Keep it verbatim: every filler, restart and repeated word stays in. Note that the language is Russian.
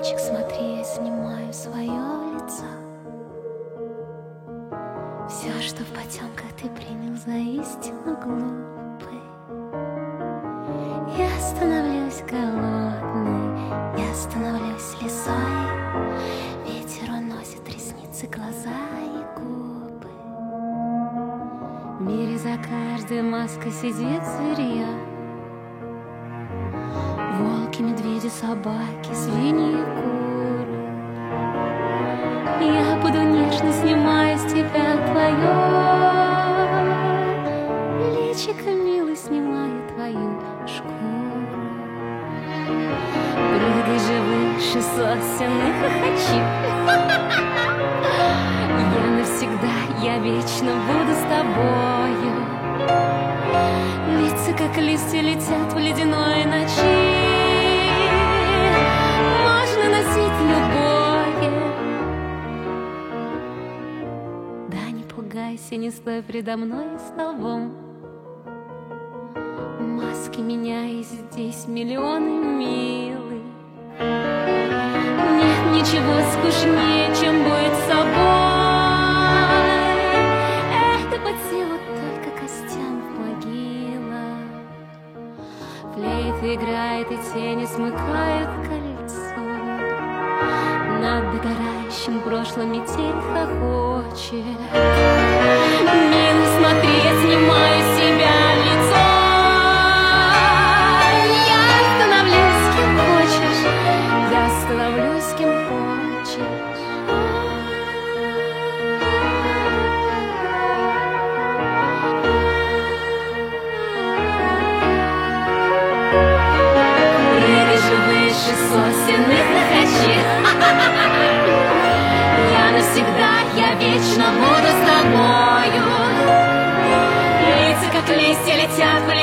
Мальчик, смотри, я снимаю свое лицо. Все, что в потемках ты принял за истину глупой. Я становлюсь голодной, я становлюсь лисой. Ветер уносит ресницы, глаза и губы. В мире за каждой маской сидит зверья. Волки, медведи, собаки, свиньи и куры. Я буду нежно снимать с тебя твое личико, милый, снимаю твою шкуру. Прыгай же выше сосен и хохочи. Я навсегда, я вечно буду с тобою. Лица, как листья, летят в ледяной ночи. Можно носить любое. Да не пугайся, не стой предо мной столбом. Маски меняй, здесь миллионы, милый. Нет ничего скучнее, чем быть собой. Это под силу только костям в могилах. Флейта играет, и тени смыкают кольцо. Над догорающим прошлым метель хохочет. Милый, смотри, я снимаю с себя лицо. Я становлюсь кем хочешь, я становлюсь кем хочешь. Прыгай же выше сосен и хохочи. Я навсегда, я вечно буду с тобою. Лица, как листья, летят в